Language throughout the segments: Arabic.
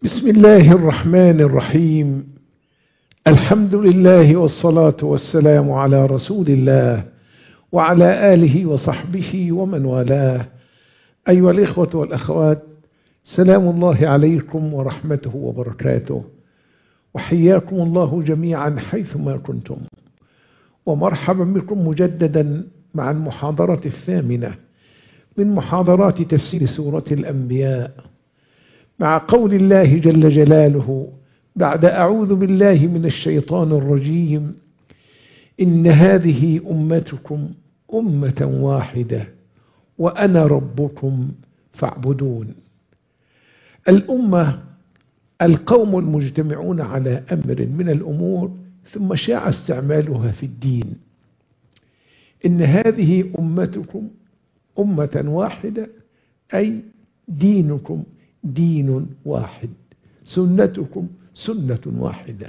بسم الله الرحمن الرحيم. الحمد لله والصلاة والسلام على رسول الله وعلى آله وصحبه ومن والاه. أيها الإخوة والأخوات، سلام الله عليكم ورحمته وبركاته، وحياكم الله جميعا حيثما كنتم، ومرحبا بكم مجددا مع المحاضرة الثامنة من محاضرات تفسير سورة الأنبياء، مع قول الله جل جلاله بعد أعوذ بالله من الشيطان الرجيم: إن هذه أمتكم أمة واحدة وأنا ربكم فاعبدون. الأمة القوم المجتمعون على أمر من الأمور ثم شاع استعمالها في الدين. إن هذه أمتكم أمة واحدة، أي دينكم دين واحد، سنتكم سنة واحدة.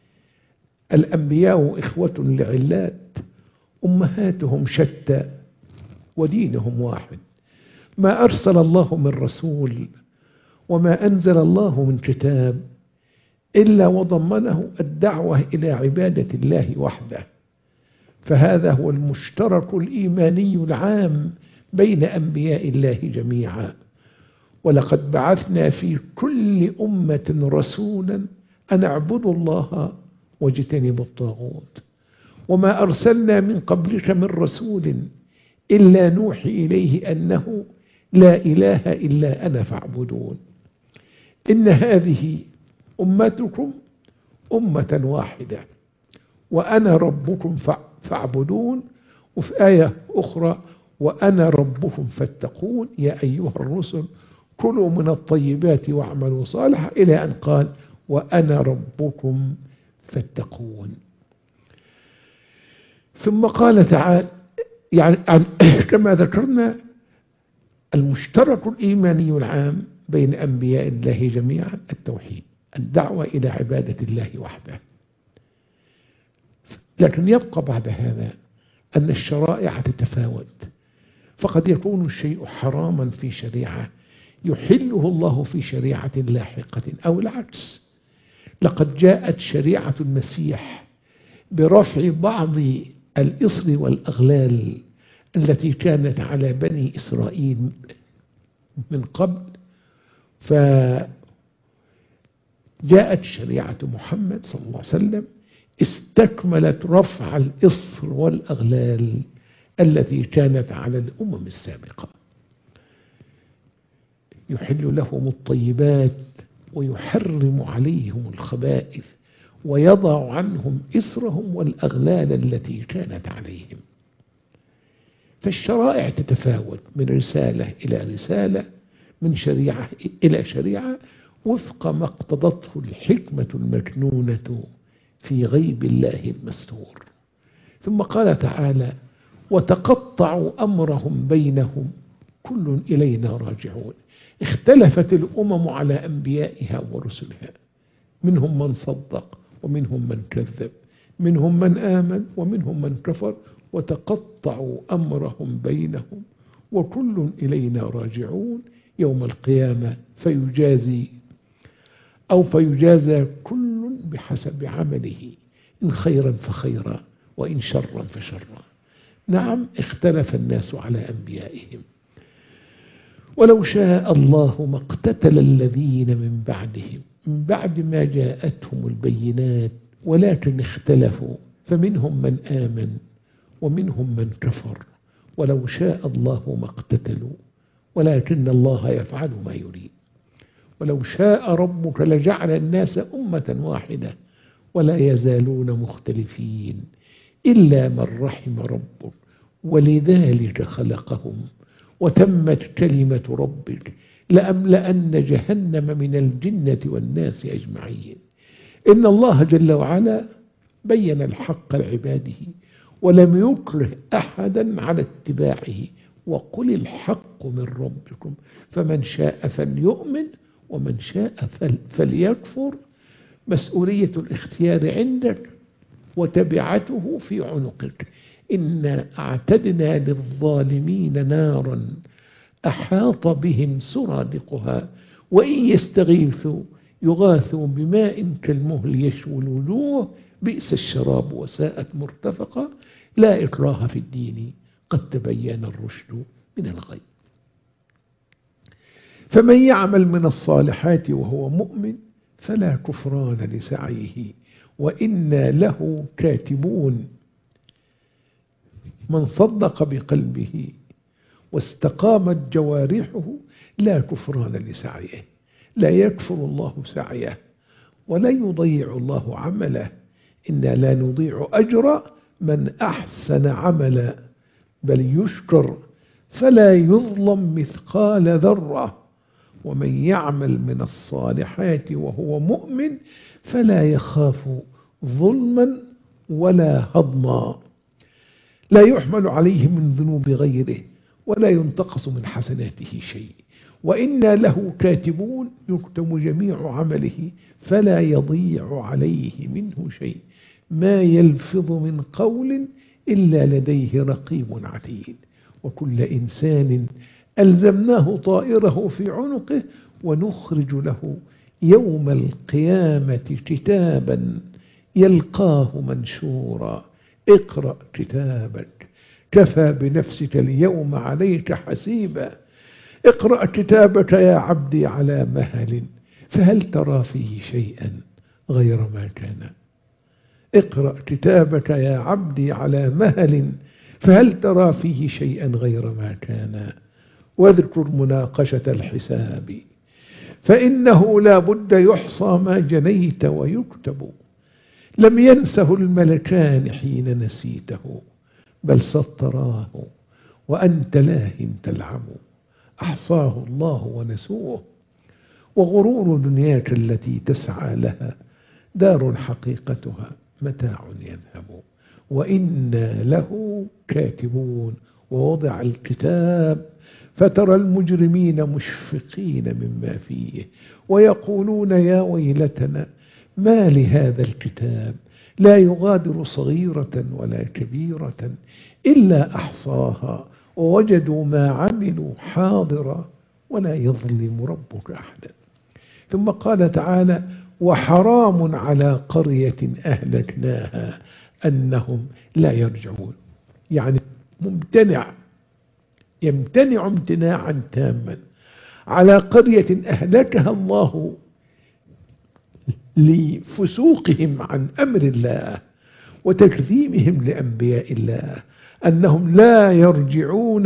الأنبياء إخوة لعلات، أمهاتهم شتى ودينهم واحد. ما أرسل الله من رسول وما أنزل الله من كتاب إلا وضمنه الدعوة إلى عبادة الله وحده، فهذا هو المشترك الإيماني العام بين أنبياء الله جميعا. ولقد بعثنا في كل أمة رسولا أن اعبدوا الله واجتنبوا الطاغوت، وما أرسلنا من قبلك من رسول إلا نوحي إليه أنه لا إله إلا أنا فاعبدون. إن هذه أمتكم أمة واحدة وأنا ربكم فاعبدون. وفي آية أخرى: وأنا ربكم فاتقون يا أيها الرسل كلوا من الطيبات واعملوا صالحا، إلى أن قال: وأنا ربكم فاتقون. ثم قال تعالى، يعني كما ذكرنا، المشترك الإيماني العام بين أنبياء الله جميعا التوحيد، الدعوة إلى عبادة الله وحده. لكن يبقى بعد هذا أن الشرائع تتفاوت، فقد يكون الشيء حراما في شريعة يحله الله في شريعة لاحقة، أو العكس. لقد جاءت شريعة المسيح برفع بعض الإصر والأغلال التي كانت على بني إسرائيل من قبل، فجاءت شريعة محمد صلى الله عليه وسلم استكملت رفع الإصر والأغلال التي كانت على الأمم السابقة. يحل لهم الطيبات ويحرم عليهم الخبائث ويضع عنهم إصرهم والأغلال التي كانت عليهم. فالشرائع تتفاوت من رسالة إلى رسالة، من شريعة إلى شريعة، وفق ما اقتضته الحكمة المكنونة في غيب الله المستور. ثم قال تعالى: وتقطعوا أمرهم بينهم كل إلينا راجعون. اختلفت الأمم على أنبيائها ورسلها، منهم من صدق ومنهم من كذب، منهم من آمن ومنهم من كفر. وتقطعوا أمرهم بينهم وكل إلينا راجعون يوم القيامة فيجازى كل بحسب عمله، إن خيرا فخيرا وإن شرا فشرا. نعم، اختلف الناس على أنبيائهم. ولو شاء الله ما اقتتل الذين من بعدهم من بعد ما جاءتهم البينات ولكن اختلفوا، فمنهم من آمن ومنهم من كفر. ولو شاء الله ما اقتتلوا ولكن الله يفعل ما يريد. ولو شاء ربك لجعل الناس أمة واحدة ولا يزالون مختلفين إلا من رحم ربك ولذلك خلقهم وتمت كلمة ربك لأملأن جهنم من الجنة والناس أجمعين. إن الله جل وعلا بين الحق لعباده ولم يكره أحدا على اتباعه، وقل الحق من ربكم فمن شاء فليؤمن ومن شاء فليكفر. مسؤولية الاختيار عندك وتبعته في عنقك. إنا أعتدنا للظالمين نارا أحاط بهم سرادقها وإن يستغيثوا يغاثوا بماء كالمهل يشوي الوجوه بئس الشراب وساءت مرتفقة لا إكراه في الدين قد تبين الرشد من الغي. فمن يعمل من الصالحات وهو مؤمن فلا كفران لسعيه وإنا له كاتبون. من صدق بقلبه واستقامت جوارحه لا كفران لسعيه، لا يكفر الله سعيه ولا يضيع الله عمله. إنا لا نضيع أجر من أحسن عملا بل يشكر فلا يظلم مثقال ذرة. ومن يعمل من الصالحات وهو مؤمن فلا يخاف ظلما ولا هضما. لا يحمل عليه من ذنوب غيره ولا ينتقص من حسناته شيء. وإنا له كاتبون يكتب جميع عمله فلا يضيع عليه منه شيء. ما يلفظ من قول إلا لديه رقيب عتيد. وكل إنسان ألزمناه طائره في عنقه ونخرج له يوم القيامة كتابا يلقاه منشورا. اقرأ كتابك كفى بنفسك اليوم عليك حسيبا. اقرأ كتابك يا عبدي على مهل فهل ترى فيه شيئا غير ما كان. اقرأ كتابك يا عبدي على مهل فهل ترى فيه شيئا غير ما كان. واذكر مناقشة الحساب فإنه لا بد يحصى ما جنيت ويكتب. لم ينسه الملكان حين نسيته بل سطراه وأنت لاه تلعب. أحصاه الله ونسوه وغرور دنياك التي تسعى لها دار حقيقتها متاع يذهب. وإنا له كاتبون. ووضع الكتاب فترى المجرمين مشفقين مما فيه ويقولون يا ويلتنا ما لهذا الكتاب لا يغادر صغيرة ولا كبيرة إلا أحصاها ووجدوا ما عملوا حاضرا ولا يظلم ربك أحدا. ثم قال تعالى وحرام على قرية أهلكناها أنهم لا يرجعون. يعني يمتنع امتناعا تاما على قرية أهلكها الله لفسوقهم عن أمر الله وتكذيبهم لأنبياء الله أنهم لا يرجعون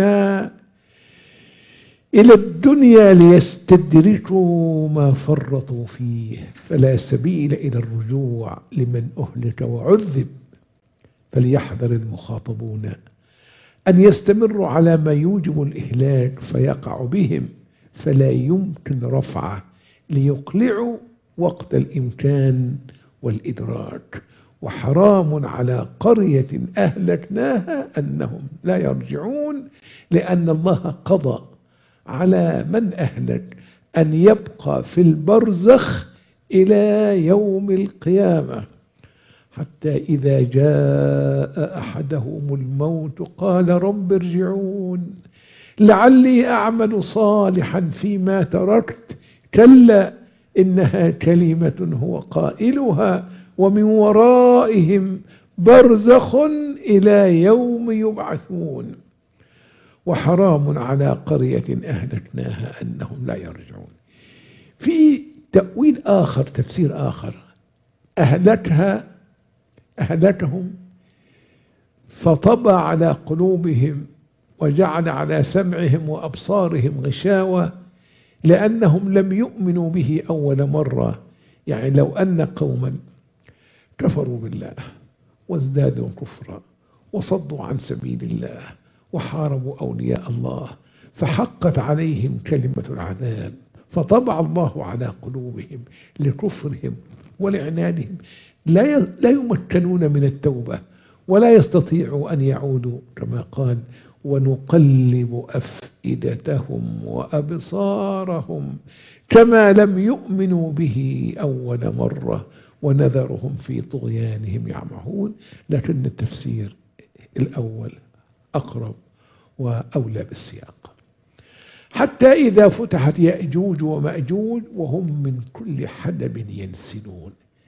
إلى الدنيا ليستدركوا ما فرطوا فيه. فلا سبيل إلى الرجوع لمن أهلك وعذب. فليحذر المخاطبون أن يستمروا على ما يوجب الإهلاك فيقع بهم فلا يمكن رفعه ليقلعوا وقت الإمكان والإدراك. وحرام على قرية أهلكناها أنهم لا يرجعون لأن الله قضى على من أهلك أن يبقى في البرزخ إلى يوم القيامة حتى إذا جاء أحدهم الموت قال رب ارجعون لعلي أعمل صالحا فيما تركت كلا إنها كلمة هو قائلها ومن ورائهم برزخ إلى يوم يبعثون. وحرام على قرية أهلكناها أنهم لا يرجعون. في تأويل آخر تفسير آخر أهلكهم فطبع على قلوبهم وجعل على سمعهم وأبصارهم غشاوة لأنهم لم يؤمنوا به أول مرة. يعني لو أن قوما كفروا بالله وازدادوا كفرا وصدوا عن سبيل الله وحاربوا أولياء الله فحقت عليهم كلمة العذاب فطبع الله على قلوبهم لكفرهم ولعنادهم لا يمكنون من التوبة ولا يستطيعوا أن يعودوا كما قال ونقلب أفئدتهم وأبصارهم كما لم يؤمنوا به أول مرة ونذرهم في طغيانهم يعمهون. لكن التفسير الأول أقرب وأولى بالسياق. حتى إذا فتحت يأجوج ومأجوج وهم من كل حدب ينسلون.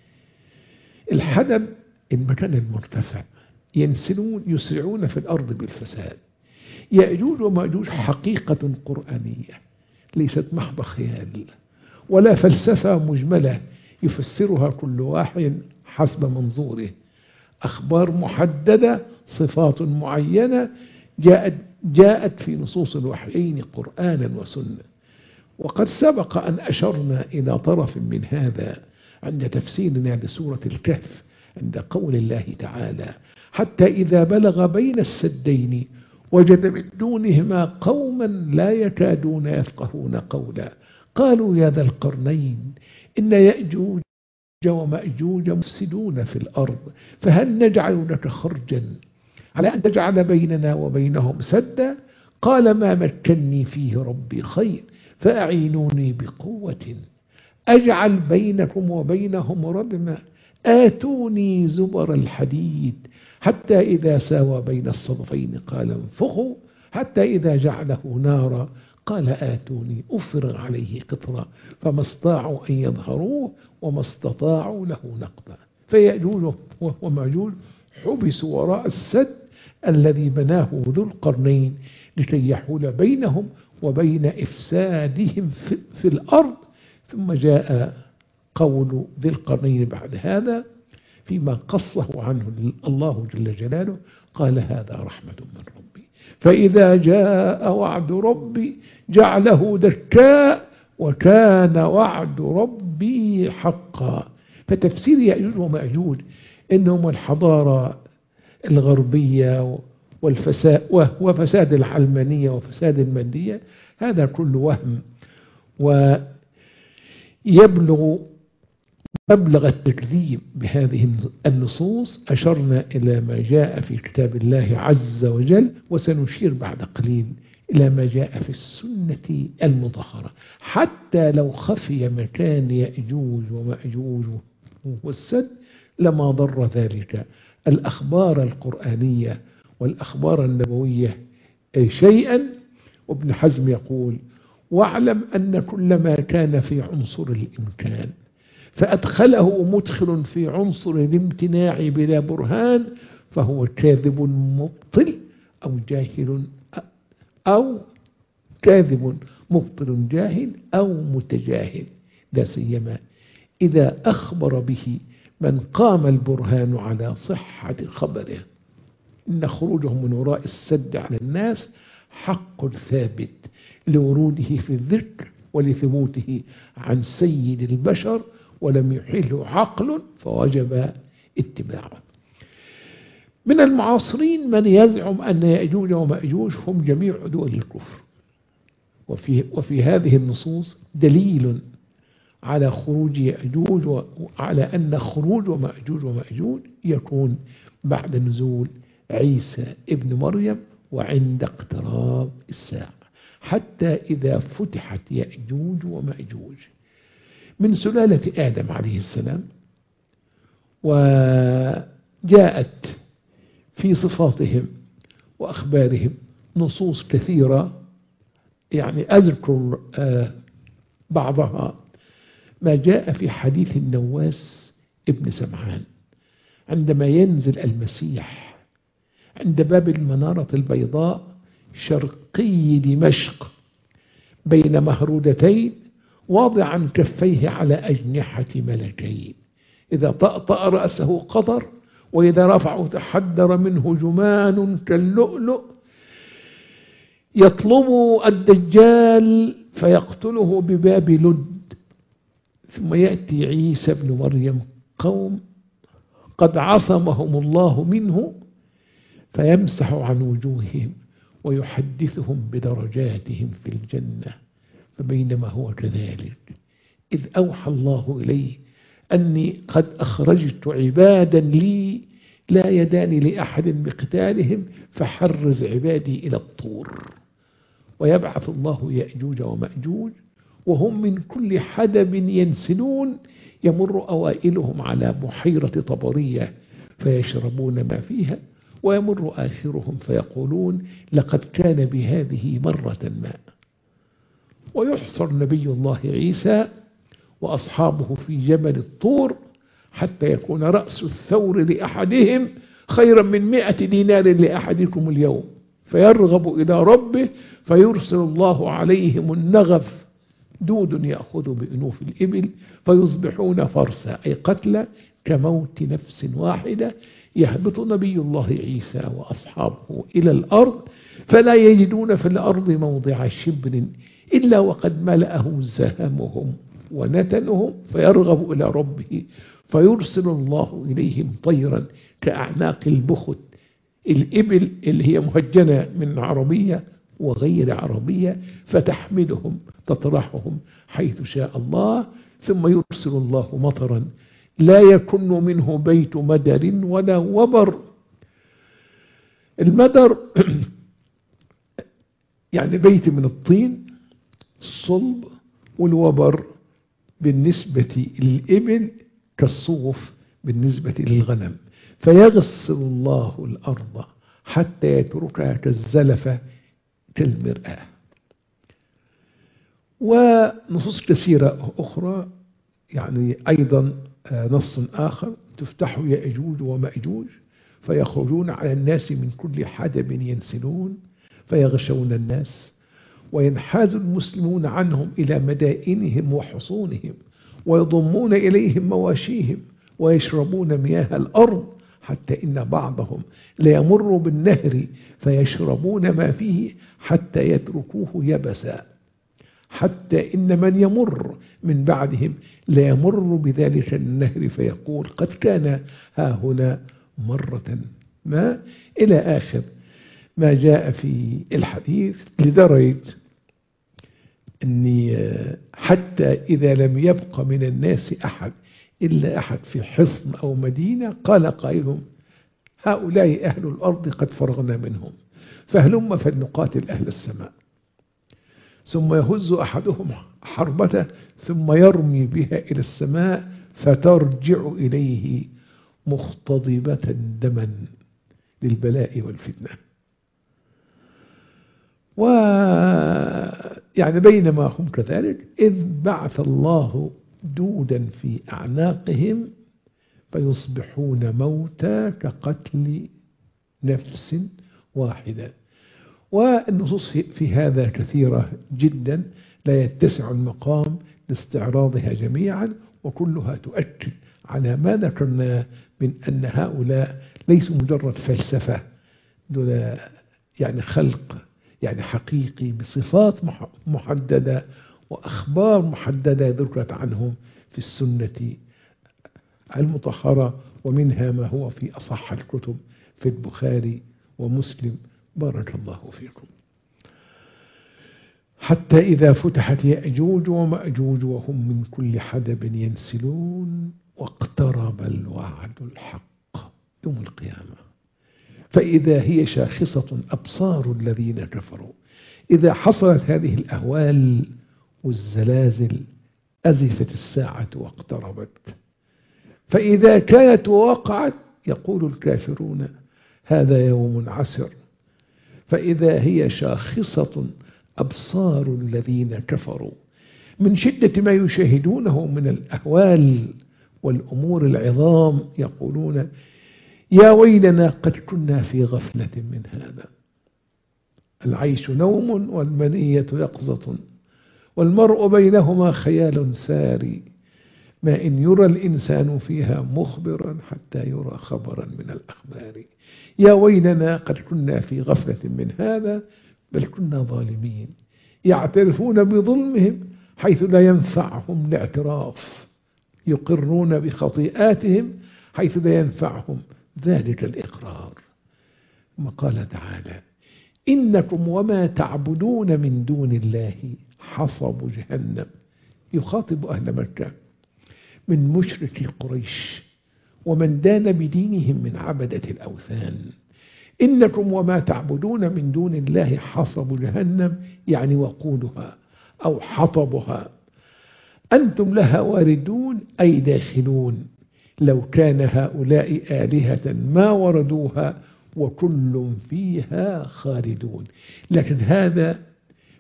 الحدب المكان المرتفع، ينسلون يسرعون في الأرض بالفساد. يأجوج ومأجوج حقيقة قرآنية ليست محض خيال ولا فلسفة مجملة يفسرها كل واحد حسب منظوره. أخبار محددة، صفات معينة جاءت في نصوص الوحيين قرآنا وسنة. وقد سبق أن أشرنا إلى طرف من هذا عند تفسيرنا لسورة الكهف عند قول الله تعالى: حتى إذا بلغ بين السدين وجد من دونهما قوما لا يكادون يفقهون قولا قالوا يا ذا القرنين إن يأجوج ومأجوج مفسدون في الأرض فهل نجعل لك خرجا على أن تجعل بيننا وبينهم سدا قال ما مكني فيه ربي خير فأعينوني بقوة أجعل بينكم وبينهم ردما آتوني زبر الحديد حتى إذا ساوى بين الصدفين قال انفخوا حتى إذا جعله نارا قال آتوني أفرغ عليه قطرا فما استطاعوا أن يظهروه وما استطاعوا له نقبا. فيأجوج ومأجوج حبسوا وراء السد الذي بناه ذو القرنين لكي يحول بينهم وبين إفسادهم في الأرض. ثم جاء قول ذي القرنين بعد هذا فيما قصه عنه الله جل جلاله قال هذا رحمة من ربي فإذا جاء وعد ربي جعله دكاء وكان وعد ربي حقا. فتفسير يأجوج ومأجوج إنهم الحضارة الغربية وفساد العلمانية وفساد المادية هذا كل وهم ويبلغ مبلغ التكذيب بهذه النصوص. أشرنا إلى ما جاء في كتاب الله عز وجل وسنشير بعد قليل إلى ما جاء في السنة المطهرة. حتى لو خفي مكان يأجوج ومأجوج والسد لما ضر ذلك الأخبار القرآنية والأخبار النبوية شيئا. وابن حزم يقول واعلم أن كل ما كان في عنصر الإمكان فأدخله مدخل في عنصر الامتناع بلا برهان فهو كاذب مبطل أو جاهل أو كاذب مبطل جاهل أو متجاهل لا سيما إذا أخبر به من قام البرهان على صحة خبره. إن خروجهم من وراء السد على الناس حق ثابت لوروده في الذكر ولثبوته عن سيد البشر ولم يحله عقل فوجب اتباعه. من المعاصرين من يزعم أن يأجوج ومأجوج هم جميع دول الكفر، وفي هذه النصوص دليل على خروج يأجوج وعلى أن خروج ومأجوج يكون بعد نزول عيسى ابن مريم وعند اقتراب الساعة. حتى إذا فتحت يأجوج ومأجوج من سلالة آدم عليه السلام وجاءت في صفاتهم وأخبارهم نصوص كثيرة، يعني أذكر بعضها. ما جاء في حديث النواس ابن سمعان عندما ينزل المسيح عند باب المنارة البيضاء شرقي دمشق بين مهرودتين واضعا كفيه على أجنحة ملكين، إذا طأطأ رأسه قطر وإذا رفعه تحدر منه جمان كاللؤلؤ، يطلب الدجال فيقتله بباب لد. ثم يأتي عيسى بن مريم قوم قد عصمهم الله منه فيمسح عن وجوههم ويحدثهم بدرجاتهم في الجنة. فبينما هو كذلك إذ أوحى الله إليه أني قد أخرجت عبادا لي لا يدان لأحد بقتالهم فحرز عبادي إلى الطور. ويبعث الله يأجوج ومأجوج وهم من كل حدب ينسلون، يمر أوائلهم على بحيرة طبرية فيشربون ما فيها، ويمر آخرهم فيقولون لقد كان بهذه مرة ماء. ويحصر نبي الله عيسى وأصحابه في جبل الطور حتى يكون رأس الثور لأحدهم خيرا من 100 دينار لأحدكم اليوم، فيرغب إلى ربه فيرسل الله عليهم النغف، دود يأخذ بأنوف الإبل فيصبحون فرسا، أي قتلى كموت نفس واحدة. يهبط نبي الله عيسى وأصحابه إلى الأرض فلا يجدون في الأرض موضع شبر إلا وقد ملأه زهمهم ونتنهم، فيرغب إلى ربه فيرسل الله إليهم طيرا كأعناق البخت، الإبل اللي هي مهجنة من عربية وغير عربية، فتحملهم تطرحهم حيث شاء الله، ثم يرسل الله مطرا لا يكن منه بيت مدر ولا وبر. المدر يعني بيت من الطين الصلب، والوبر بالنسبة للإبل كالصوف بالنسبة للغنم. فيغسل الله الأرض حتى يتركها كالزلفة كالمرآة. ونصوص كثيرة أخرى، يعني أيضا نص آخر: تفتح يأجوج ومأجوج فيخرجون على الناس من كل حدب ينسلون فيغشون الناس، وينحاز المسلمون عنهم إلى مدائنهم وحصونهم، ويضمون إليهم مواشيهم، ويشربون مياه الأرض، حتى إن بعضهم ليمر بالنهر فيشربون ما فيه حتى يتركوه يبسا، حتى إن من يمر من بعدهم ليمر بذلك النهر فيقول قد كان ها هنا مرة ما، إلى آخر ما جاء في الحديث، لدرجة أني حتى إذا لم يبق من الناس أحد إلا أحد في حصن أو مدينة قال قائلهم هؤلاء أهل الأرض قد فرغنا منهم، فهلم فلنقاتل أهل السماء. ثم يهز أحدهم حربته ثم يرمي بها إلى السماء فترجع إليه مختضبة دما للبلاء والفتنة. ويعني بينما هم كذلك إذ بعث الله دودا في أعناقهم فيصبحون موتى كقتل نفس واحدة. والنصوص في هذا كثيرة جدا لا يتسع المقام لاستعراضها جميعا، وكلها تؤكد على ما ذكرنا من أن هؤلاء ليسوا مجرد فلسفة، دول يعني خلق يعني حقيقي بصفات محددة وأخبار محددة ذكرت عنهم في السنة المطهرة، ومنها ما هو في أصح الكتب في البخاري ومسلم. بارك الله فيكم. حتى إذا فتحت يأجوج ومأجوج وهم من كل حدب ينسلون واقترب الوعد الحق يوم القيامة، فإذا هي شاخصة أبصار الذين كفروا. إذا حصلت هذه الأهوال والزلازل أزفت الساعة واقتربت، فإذا كانت ووقعت يقول الكافرون هذا يوم عسر. فإذا هي شاخصة أبصار الذين كفروا من شدة ما يشاهدونه من الأهوال والأمور العظام يقولون يا ويلنا قد كنا في غفلة من هذا. العيش نوم والمنية يقظة والمرء بينهما خيال ساري، ما إن يرى الإنسان فيها مخبرا حتى يرى خبرا من الأخبار. يا ويلنا قد كنا في غفلة من هذا بل كنا ظالمين. يعترفون بظلمهم حيث لا ينفعهم الاعتراف، يقرون بخطيئاتهم حيث لا ينفعهم ذلك الإقرار. ثم قال تعالى إنكم وما تعبدون من دون الله حصب جهنم. يخاطب أهل مكة من مشركي قريش ومن دان بدينهم من عبدة الأوثان. إنكم وما تعبدون من دون الله حصب جهنم، يعني وقودها أو حطبها، أنتم لها واردون أي داخلون. لو كان هؤلاء آلهة ما وردوها وكل فيها خالدون. لكن هذا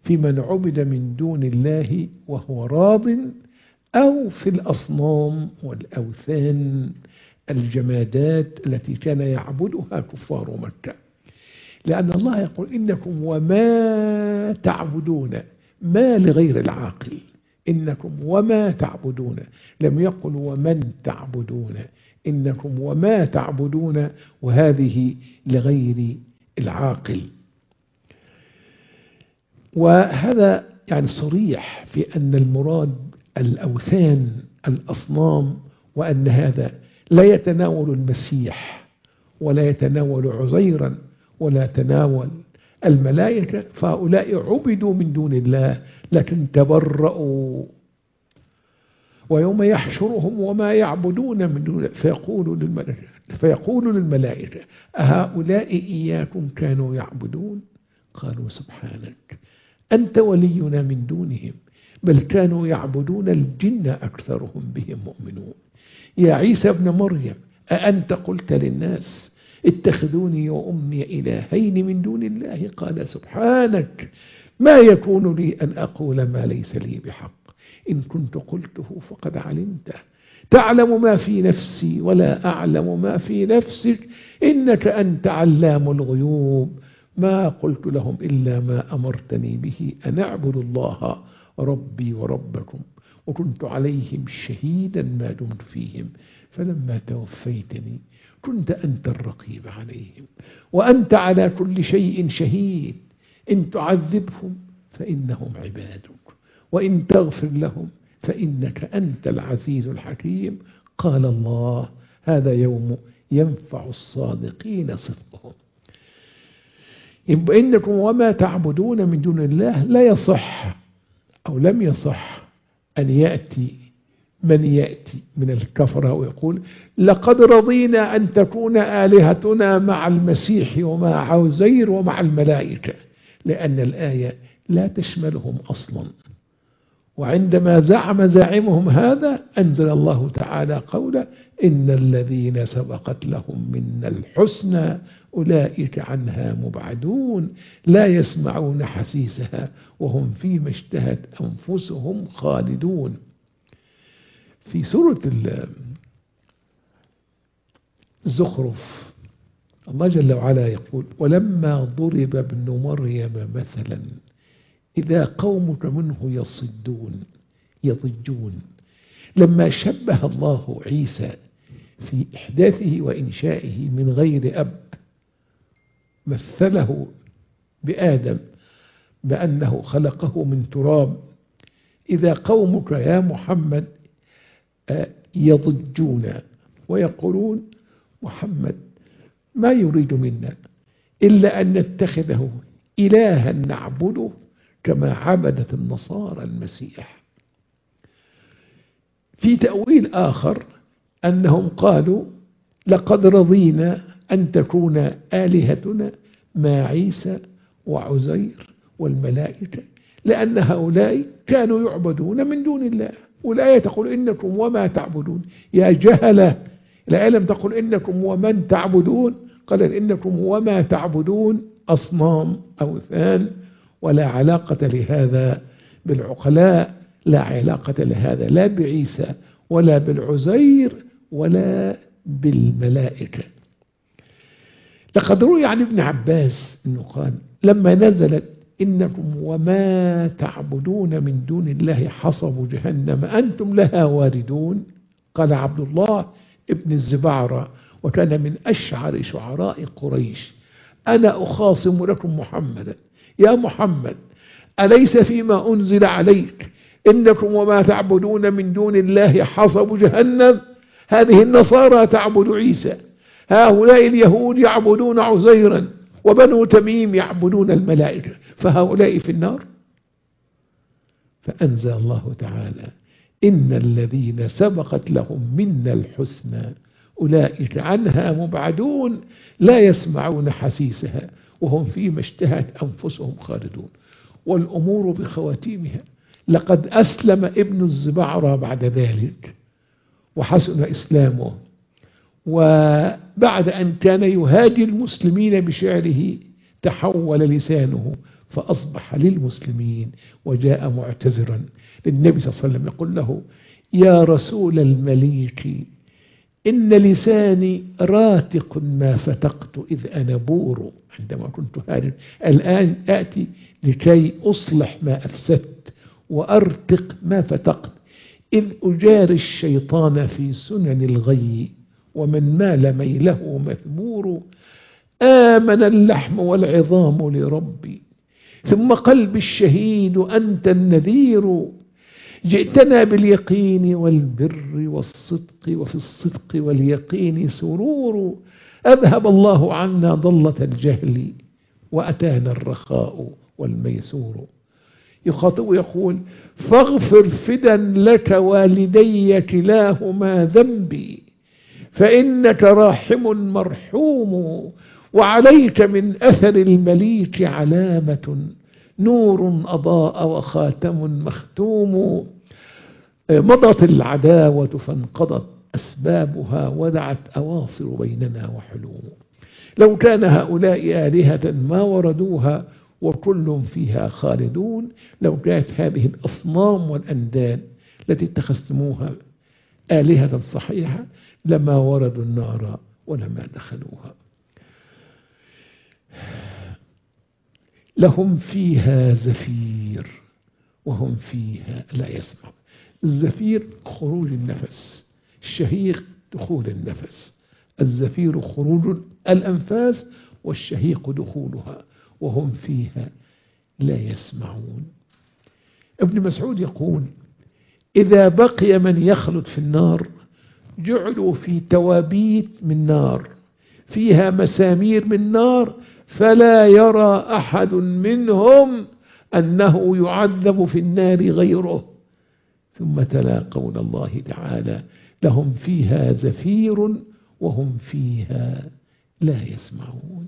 في من عبد من دون الله وهو راض، أو في الأصنام والأوثان الجمادات التي كان يعبدها كفار مكة. لأن الله يقول إنكم وما تعبدون، ما لغير العاقل، إنكم وما تعبدون، لم يقل ومن تعبدون، إنكم وما تعبدون، وهذه لغير العاقل. وهذا يعني صريح في أن المراد الأوثان الأصنام، وأن هذا لا يتناول المسيح ولا يتناول عزيرا ولا يتناول الملائكة، فهؤلاء عبدوا من دون الله لكن تبرؤوا. ويوم يحشرهم وما يعبدون من دون فيقول للملائكة أهؤلاء إياكم كانوا يعبدون؟ قالوا سبحانك أنت ولينا من دونهم بل كانوا يعبدون الجن أكثرهم بهم مؤمنون. يا عيسى ابن مريم أأنت قلت للناس اتخذوني وأمي إلهين من دون الله؟ قال سبحانك ما يكون لي أن أقول ما ليس لي بحق، إن كنت قلته فقد علمته، تعلم ما في نفسي ولا أعلم ما في نفسك، إنك أنت علام الغيوب. ما قلت لهم إلا ما أمرتني به أن أعبدوا الله ربي وربكم، وكنت عليهم شهيدا ما دمت فيهم، فلما توفيتني كنت أنت الرقيب عليهم وأنت على كل شيء شهيد، إن تعذبهم فإنهم عبادك وإن تغفر لهم فإنك أنت العزيز الحكيم. قال الله هذا يوم ينفع الصادقين صدقهم. يبقى إنكم وما تعبدون من دون الله لا يصح أو لم يصح أن يأتي من يأتي من الكفرة ويقول لقد رضينا أن تكون آلهتنا مع المسيح ومع عزير ومع الملائكة، لأن الآية لا تشملهم أصلا. وعندما زعم زاعمهم هذا أنزل الله تعالى قوله إن الذين سبقت لهم منا الحسنى أولئك عنها مبعدون لا يسمعون حسيسها وهم فيما اشتهت أنفسهم خالدون. في سورة الزخرف الله جل وعلا يقول ولما ضرب ابن مريم مثلا إذا قومك منه يضجون. لما شبه الله عيسى في إحداثه وإنشائه من غير أب مثله بآدم بأنه خلقه من تراب، إذا قومك يا محمد يضجون ويقولون محمد ما يريد منا إلا أن نتخذه إلها نعبده كما عبدت النصارى المسيح. في تأويل آخر أنهم قالوا لقد رضينا أن تكون آلهتنا مع عيسى وعزير والملائكة، لأن هؤلاء كانوا يعبدون من دون الله. والآية تقول إنكم وما تعبدون يا جهلة. الآية لم تقل إنكم ومن تعبدون، قالت إنكم وما تعبدون أصنام أوثان، ولا علاقة لهذا بالعقلاء، لا علاقة لهذا لا بعيسى ولا بالعزير ولا بالملائكة. لقد روي عن ابن عباس أنه قال لما نزلت إنكم وما تعبدون من دون الله حصب جهنم أنتم لها واردون، قال عبد الله ابن الزبعرة وكان من أشعر شعراء قريش أنا أخاصم لكم محمدا يا محمد أليس فيما أنزل عليك إنكم وما تعبدون من دون الله حصب جهنم؟ هذه النصارى تعبد عيسى، هؤلاء اليهود يعبدون عزيرا، وبنو تميم يعبدون الملائكة، فهؤلاء في النار. فأنزل الله تعالى إن الذين سبقت لهم منا الحسنى أولئك عنها مبعدون لا يسمعون حسيسها وهم فيما اشتهت أنفسهم خالدون. والأمور بخواتيمها. لقد أسلم ابن الزبعرة بعد ذلك وحسن إسلامه، وبعد أن كان يهاجي المسلمين بشعره تحول لسانه فأصبح للمسلمين وجاء معتذرا للنبي صلى الله عليه وسلم يقول له: يا رسول المليك، إن لساني راتق ما فتقت إذ أنا بور، عندما كنت هارب، الآن آتي لكي أصلح ما أفسدت وأرتق ما فتقت، إذ أجاري الشيطان في سنن الغي، ومن مال ميله مثبور. آمن اللحم والعظام لربي، ثم قلبي الشهيد أنت النذير. جئتنا باليقين والبر والصدق، وفي الصدق واليقين سرور. أذهب الله عنا ضلة الجهل، وأتانا الرخاء والميسور. يخاطب يقول: فاغفر فدا لك والدي كلاهما ذنبي، فإنك راحم مرحوم. وعليك من أثر المليك علامة، نور أضاء وخاتم مختوم. مضت العداوة فانقضت أسبابها، ودعت أواصر بيننا وحلوم. لو كان هؤلاء آلهة ما وردوها، وكل فيها خالدون. لو كانت هذه الأصنام والأنداد التي اتخذتموها آلهة صحيحة لما وردوا النار ولما دخلوها. لهم فيها زفير وهم فيها لا يسمعون. الزفير خروج النفس، الشهيق دخول النفس، الزفير خروج الأنفاس، والشهيق دخولها، وهم فيها لا يسمعون. ابن مسعود يقول: إذا بقي من يخلد في النار جعلوا في توابيت من نار فيها مسامير من نار، فلا يرى أحد منهم أنه يعذب في النار غيره. ثم تلا قول الله تعالى: لهم فيها زفير وهم فيها لا يسمعون.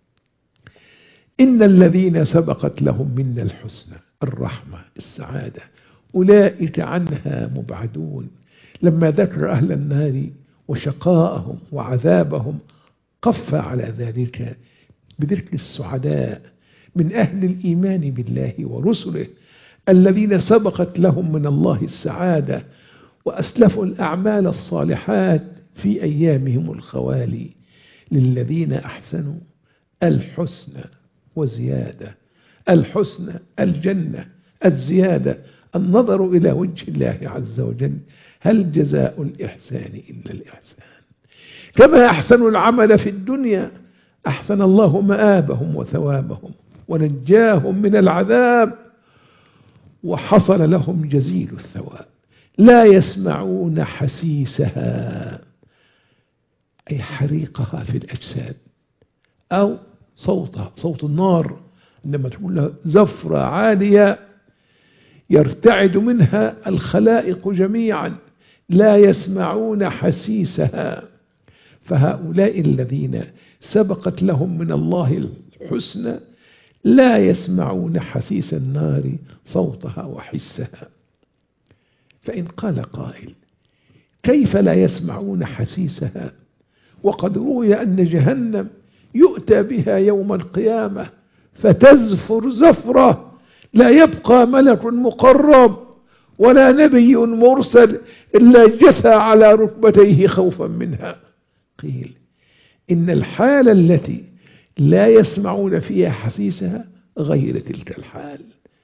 إن الذين سبقت لهم منا الحسنى، الرحمة، السعادة، أولئك عنها مبعدون. لما ذكر أهل النار وشقاءهم وعذابهم قف على ذلك بذكر السعداء من أهل الإيمان بالله ورسله، الذين سبقت لهم من الله السعادة وأسلفوا الأعمال الصالحات في أيامهم الخوالي. للذين أحسنوا الحسنى وزيادة. الحسنى الجنة، الزيادة النظر إلى وجه الله عز وجل. هل جزاء الإحسان إلا الإحسان؟ كما أحسنوا العمل في الدنيا أحسن الله مآبهم وثوابهم ونجاهم من العذاب وحصل لهم جزيل الثواب. لا يسمعون حسيسها، أي حريقها في الأجساد، أو صوتها، صوت النار عندما تقول له زفرة عالية يرتعد منها الخلائق جميعا. لا يسمعون حسيسها. فهؤلاء الذين سبقت لهم من الله الحسنى لا يسمعون حسيس النار صوتها وحسها. فإن قال قائل: كيف لا يسمعون حسيسها وقد روي أن جهنم يؤتى بها يوم القيامة فتزفر زفرة لا يبقى ملك مقرب ولا نبي مرسل إلا جثى على ركبتيه خوفا منها؟ قيل: إن الحالة التي لا يسمعون فيها حسيسها غير تلك الحال،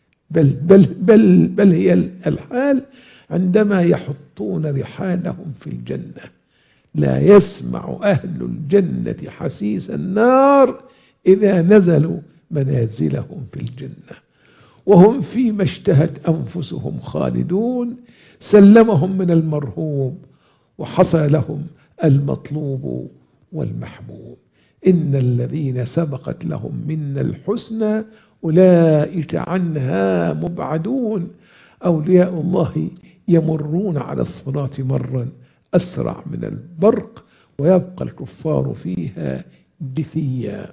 بل هي الحال عندما يحطون رحالهم في الجنة. لا يسمع أهل الجنة حسيس النار إذا نزلوا منازلهم في الجنة، وهم فيما اشتهت أنفسهم خالدون. سلمهم من المرهوب وحصل لهم المطلوب والمحبوب. إن الذين سبقت لهم منا الحسنى أولئك عنها مبعدون. أولياء الله يمرون على الصراط مرا أسرع من البرق، ويبقى الكفار فيها جثيا.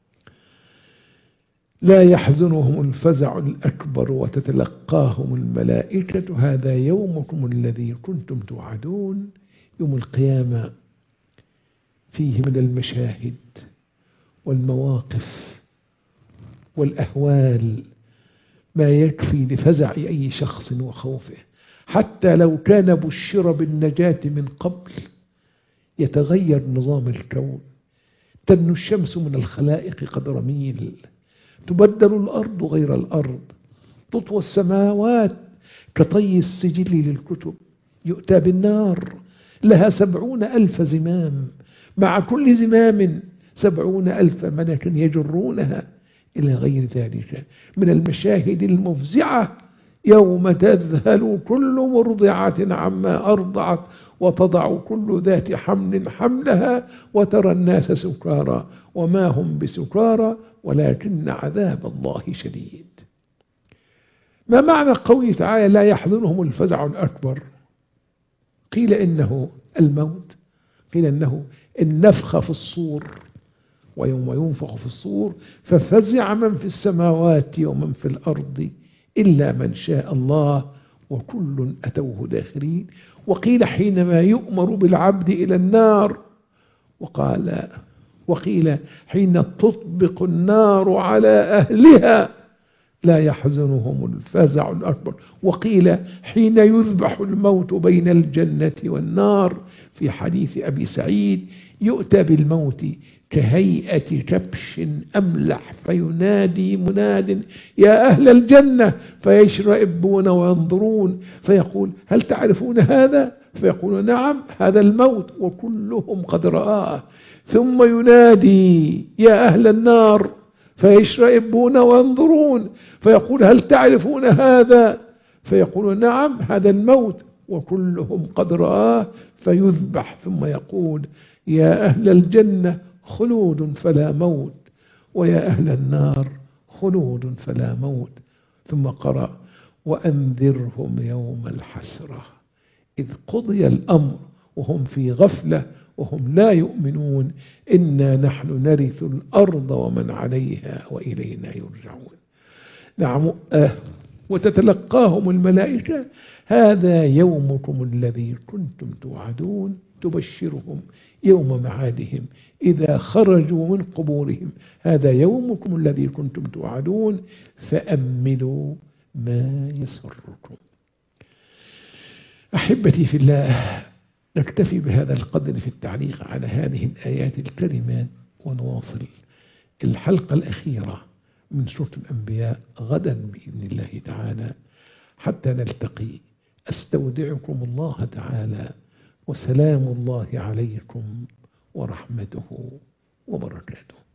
لا يحزنهم الفزع الأكبر وتتلقاهم الملائكة: هذا يومكم الذي كنتم توعدون. يوم القيامة فيه من المشاهد والمواقف والأهوال ما يكفي لفزع أي شخص وخوفه، حتى لو كان بشر بالنجاة من قبل. يتغير نظام الكون، تدنو الشمس من الخلائق قدر ميل، تبدل الأرض غير الأرض، تطوى السماوات كطي السجل للكتب، يؤتى بالنار لها 70,000 زمام، مع كل زمام 70,000 ملك يجرونها، إلى غير ذلك من المشاهد المفزعة. يوم تذهل كل مرضعة عما أرضعت وتضع كل ذات حمل حملها وترى الناس سكارى وما هم بسكارى ولكن عذاب الله شديد. ما معنى قوله تعالى لا يحزنهم الفزع الأكبر؟ قيل إنه الموت، قيل إنه النفخ في الصور، ويوم ينفخ في الصور ففزع من في السماوات ومن في الأرض إلا من شاء الله وكل أتوه داخرين. وقيل حينما يؤمر بالعبد إلى النار، وقيل حين تطبق النار على أهلها لا يحزنهم الفزع الأكبر. وقيل حين يذبح الموت بين الجنة والنار، في حديث أبي سعيد يؤتى بالموت كهيئة كبش أملح فينادي مناد يا أهل الجنة، فيشرئبون وينظرون فيقول هل تعرفون هذا؟ فيقول نعم هذا الموت، وكلهم قد رآه. ثم ينادي يا أهل النار، فيشرئبون وينظرون فيقول هل تعرفون هذا؟ فيقول نعم هذا الموت، وكلهم قد رآه. فيذبح ثم يقول يا أهل الجنة خلود فلا موت، ويا أهل النار خلود فلا موت. ثم قرأ وأنذرهم يوم الحسرة إذ قضي الأمر وهم في غفلة وهم لا يؤمنون إنا نحن نرث الأرض ومن عليها وإلينا يرجعون. نعم. وتتلقاهم الملائكة هذا يومكم الذي كنتم توعدون، تبشرهم يوم معادهم إذا خرجوا من قبورهم هذا يومكم الذي كنتم توعدون فأملوا ما يسركم. أحبتي في الله، نكتفي بهذا القدر في التعليق على هذه الآيات الكريمات، ونواصل الحلقة الأخيرة من سورة الأنبياء غدا بإذن الله تعالى، حتى نلتقي. أستودعكم الله تعالى، وسلام الله عليكم ورحمته وبركاته.